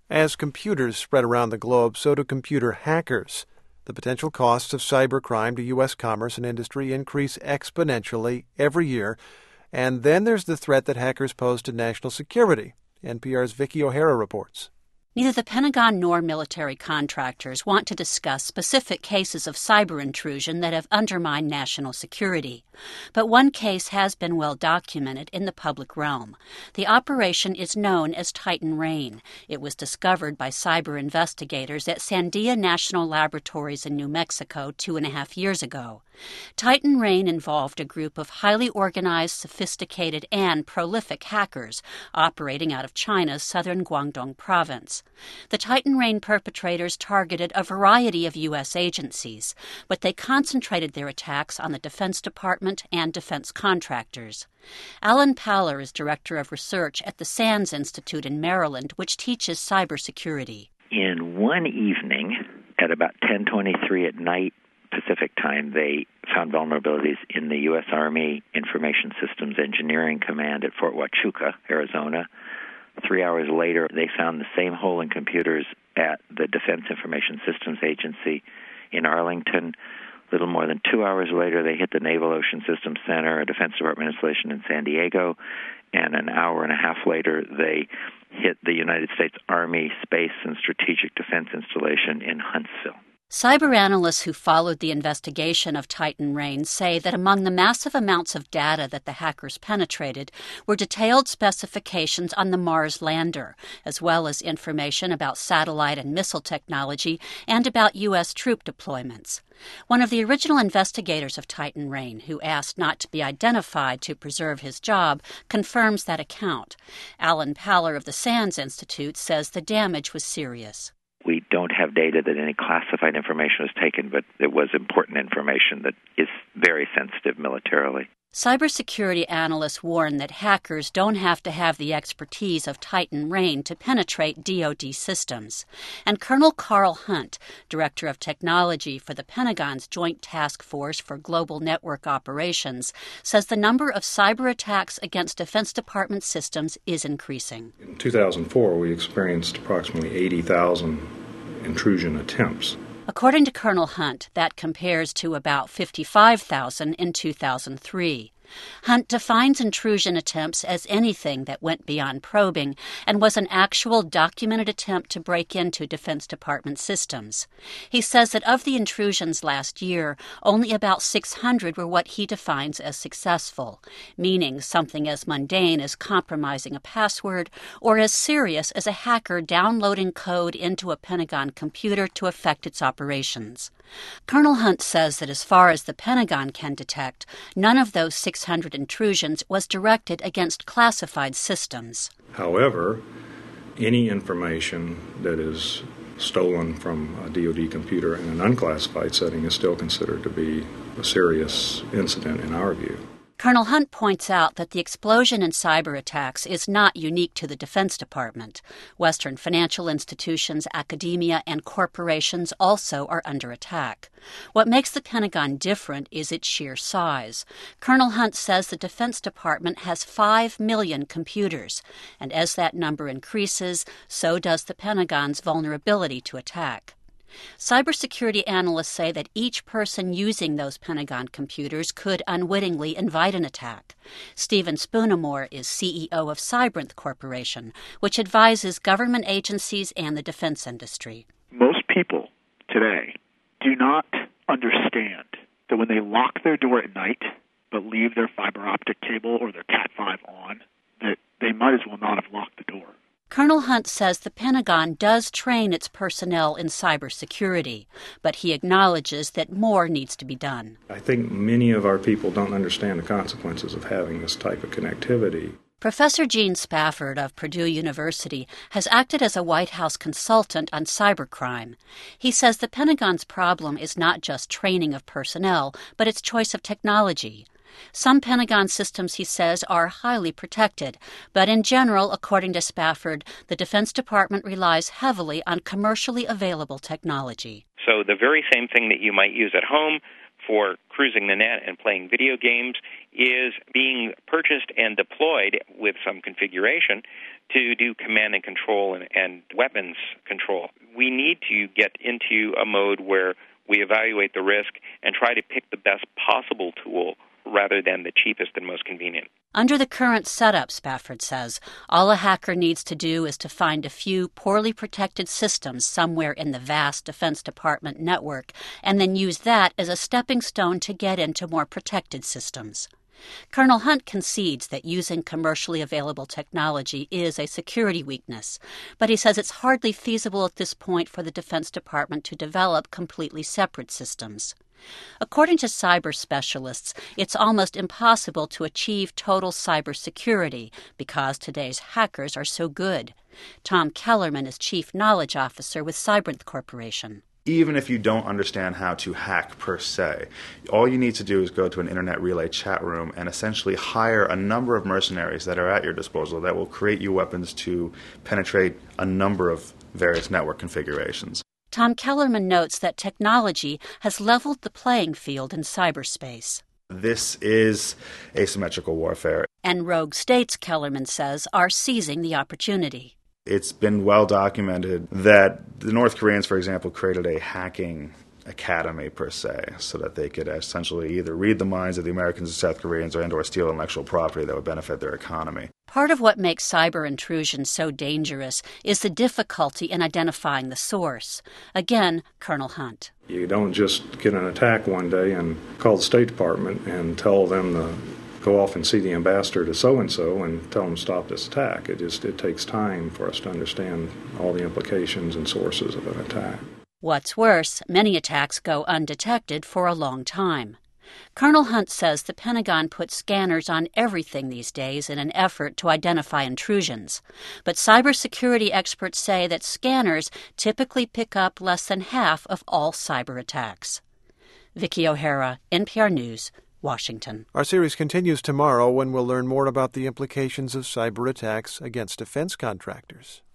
As computers spread around the globe, so do computer hackers. The potential costs of cybercrime to U.S. commerce and industry increase exponentially every year. And then there's the threat that hackers pose to national security. NPR's Vicki O'Hara reports. Neither the Pentagon nor military contractors want to discuss specific cases of cyber intrusion that have undermined national security. But one case has been well documented in the public realm. The operation is known as Titan Rain. It was discovered by cyber investigators at Sandia National Laboratories in New Mexico 2.5 years ago. Titan Rain involved a group of highly organized, sophisticated, and prolific hackers operating out of China's southern Guangdong province. The Titan Rain perpetrators targeted a variety of U.S. agencies, but they concentrated their attacks on the Defense Department and defense contractors. Alan Paller is director of research at the SANS Institute in Maryland, which teaches cybersecurity. In one evening, at about 10:23 at night Pacific time, they found vulnerabilities in the U.S. Army Information Systems Engineering Command at Fort Huachuca, Arizona. 3 hours later, they found the same hole in computers at the Defense Information Systems Agency in Arlington. A little more than 2 hours later, they hit the Naval Ocean Systems Center, a Defense Department installation in San Diego. And an hour and a half later, they hit the United States Army Space and Strategic Defense installation in Huntsville. Cyber analysts who followed the investigation of Titan Rain say that among the massive amounts of data that the hackers penetrated were detailed specifications on the Mars lander, as well as information about satellite and missile technology and about U.S. troop deployments. One of the original investigators of Titan Rain, who asked not to be identified to preserve his job, confirms that account. Alan Paller of the SANS Institute says the damage was serious. We don't have data that any classified information was taken, but it was important information that is very sensitive militarily. Cybersecurity analysts warn that hackers don't have to have the expertise of Titan Rain to penetrate DoD systems. And Colonel Carl Hunt, Director of Technology for the Pentagon's Joint Task Force for Global Network Operations, says the number of cyber attacks against Defense Department systems is increasing. In 2004, we experienced approximately 80,000 intrusion attempts. According to Colonel Hunt, that compares to about 55,000 in 2003. Hunt defines intrusion attempts as anything that went beyond probing and was an actual documented attempt to break into Defense Department systems. He says that of the intrusions last year, only about 600 were what he defines as successful, meaning something as mundane as compromising a password or as serious as a hacker downloading code into a Pentagon computer to affect its operations. Colonel Hunt says that as far as the Pentagon can detect, none of those 600 intrusions was directed against classified systems. However, any information that is stolen from a DoD computer in an unclassified setting is still considered to be a serious incident in our view. Colonel Hunt points out that the explosion in cyber attacks is not unique to the Defense Department. Western financial institutions, academia, and corporations also are under attack. What makes the Pentagon different is its sheer size. Colonel Hunt says the Defense Department has 5 million computers, and as that number increases, so does the Pentagon's vulnerability to attack. Cybersecurity analysts say that each person using those Pentagon computers could unwittingly invite an attack. Stephen Spoonamore is CEO of Cybrinth Corporation, which advises government agencies and the defense industry. Most people today do not understand that when they lock their door at night but leave their fiber optic cable or their Cat5 on, that they might as well not have locked the door. Colonel Hunt says the Pentagon does train its personnel in cybersecurity, but he acknowledges that more needs to be done. I think many of our people don't understand the consequences of having this type of connectivity. Professor Gene Spafford of Purdue University has acted as a White House consultant on cybercrime. He says the Pentagon's problem is not just training of personnel, but its choice of technology. Some Pentagon systems, he says, are highly protected, but in general, according to Spafford, the Defense Department relies heavily on commercially available technology. So the very same thing that you might use at home for cruising the net and playing video games is being purchased and deployed with some configuration to do command and control and weapons control. We need to get into a mode where we evaluate the risk and try to pick the best possible tool rather than the cheapest and most convenient. Under the current setup, Spafford says, all a hacker needs to do is to find a few poorly protected systems somewhere in the vast Defense Department network and then use that as a stepping stone to get into more protected systems. Colonel Hunt concedes that using commercially available technology is a security weakness, but he says it's hardly feasible at this point for the Defense Department to develop completely separate systems. According to cyber specialists, it's almost impossible to achieve total cybersecurity because today's hackers are so good. Tom Kellerman is Chief Knowledge Officer with Cybrint Corporation. Even if you don't understand how to hack per se, all you need to do is go to an internet relay chat room and essentially hire a number of mercenaries that are at your disposal that will create you weapons to penetrate a number of various network configurations. Tom Kellerman notes that technology has leveled the playing field in cyberspace. This is asymmetrical warfare. And rogue states, Kellerman says, are seizing the opportunity. It's been well documented that the North Koreans, for example, created a hacking academy per se so that they could essentially either read the minds of the Americans and South Koreans or steal intellectual property that would benefit their economy. Part of what makes cyber intrusion so dangerous is the difficulty in identifying the source. Again, Colonel Hunt. You don't just get an attack one day and call the State Department and tell them to go off and see the ambassador to so-and-so and tell them to stop this attack. It takes time for us to understand all the implications and sources of an attack. What's worse, many attacks go undetected for a long time. Colonel Hunt says the Pentagon puts scanners on everything these days in an effort to identify intrusions. But cybersecurity experts say that scanners typically pick up less than half of all cyber attacks. Vicki O'Hara, NPR News, Washington. Our series continues tomorrow when we'll learn more about the implications of cyber attacks against defense contractors.